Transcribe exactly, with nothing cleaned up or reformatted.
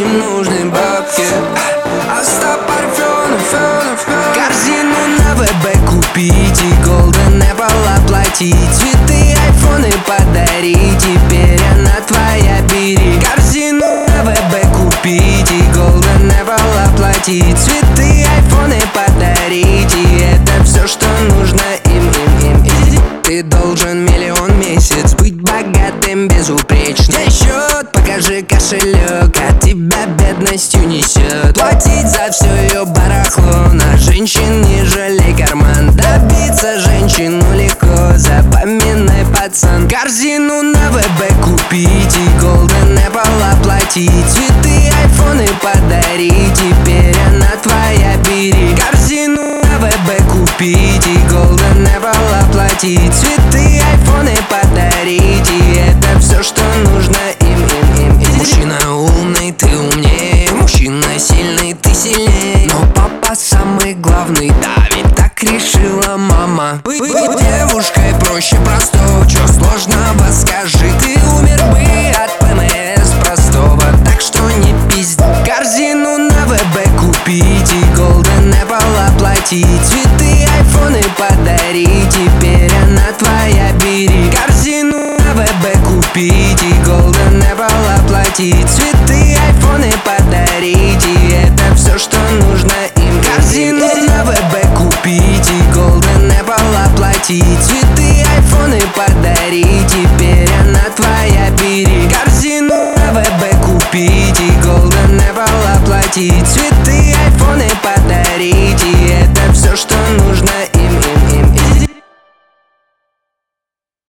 им нужны бабки. Оставь парфюм, фен, фен. Корзину на ВБ купить и Golden Apple оплатить. Цветы, айфоны подарить, теперь она твоя, бери. Корзину на ВБ купить и Golden Apple оплатить. Цветы, айфоны подарить, и это все, что нужно им, им, им, им. Ты должен миллион в месяц, быть богатым, безупречным. Где счет? Покажи кошелек, от тебя бедностью несет. Платить за все ее барахло, на женщин не жалей карман. Добиться женщину легко, запоминай, пацан. Корзину на ВБ купить и Golden Apple оплатить. Цветы, айфоны подарить, теперь она твоя, бери. Корзину на ВБ купить и Golden Apple оплатить. Цветы, айфоны подарить, и это все, что нужно им, им, им, им. Мужчина умный, ты умнее. Мужчина сильный, ты сильнее. Но папа самый главный, да, ведь так решила мама. Быть девушкой проще простого, чё сложного скажи. Ты умер бы от ПМС простого, так что не пизди. Корзину на ВБ купить и Golden Apple оплатить. Цветы, айфоны подарить, теперь она твоя, бери. Корзину на ВБ купить и Golden Apple оплатить. Цветы, айфоны подарить, и это все, что нужно им. Корзину на ВБ купить и Golden Apple оплатить. Цветы, айфоны подарить, теперь она твоя, бери. Корзину на ВБ купить и Golden Apple оплатить. Цветы,